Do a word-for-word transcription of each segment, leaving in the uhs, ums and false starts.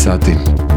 sati.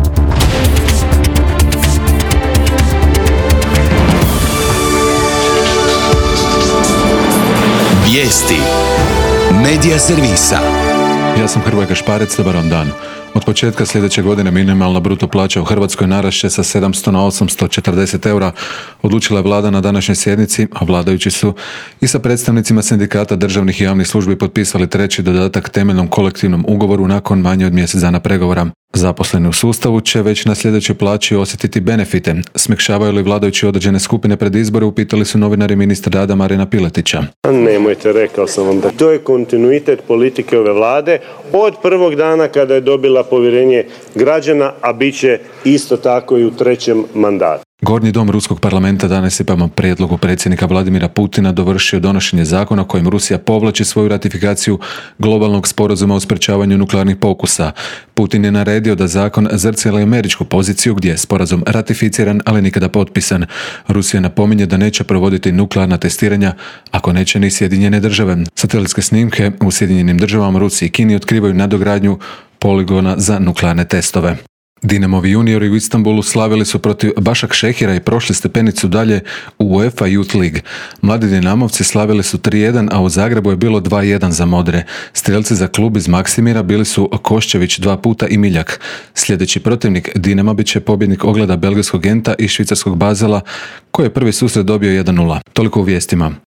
Vijesti Medija servisa. Ja sam Hrvoje Gašparec, dobar vam dan. Od početka sljedeće godine minimalna bruto plaća u Hrvatskoj narast će sa sedamsto na osamsto četrdeset eura, odlučila je vlada na današnjoj sjednici, a vladajući su i sa predstavnicima sindikata državnih i javnih službi potpisali treći dodatak temeljnom kolektivnom ugovoru nakon manje od mjesec dana pregovora. Zaposleni u sustavu će već na sljedećoj plaći osjetiti benefite. Smekšavaju li vladajući određene skupine pred izbore, upitali su novinari ministra rada Marina Piletića. Nemojte, rekao sam vam da to je kontinuitet politike ove vlade od prvog dana kada je dobila povjerenje građana, a bit će isto tako i u trećem mandatu. Gornji dom Ruskog parlamenta danas je prema prijedlogu predsjednika Vladimira Putina dovršio donošenje zakona kojim Rusija povlači svoju ratifikaciju globalnog sporazuma o sprečavanju nuklearnih pokusa. Putin je naredio da zakon zrcali američku poziciju gdje je sporazum ratificiran, ali nikada potpisan. Rusija napominje da neće provoditi nuklearna testiranja ako neće ni Sjedinjene države. Satelitske snimke u Sjedinjenim državama, Rusiji i Kini otkrivaju nadogradnju poligona za nuklearne testove. Dinamovi juniori u Istanbulu slavili su protiv Başakşehira i prošli stepenicu dalje u UEFA Youth League. Mladi Dinamovci slavili su tri jedan, a u Zagrebu je bilo dva jedan za modre. Strijelci za klub iz Maksimira bili su Koščević dva puta i Miljak. Sljedeći protivnik Dinama bit će pobjednik ogleda belgijskog Genta i švicarskog Basela, koji je prvi susret dobio jedan nula. Toliko u vijestima.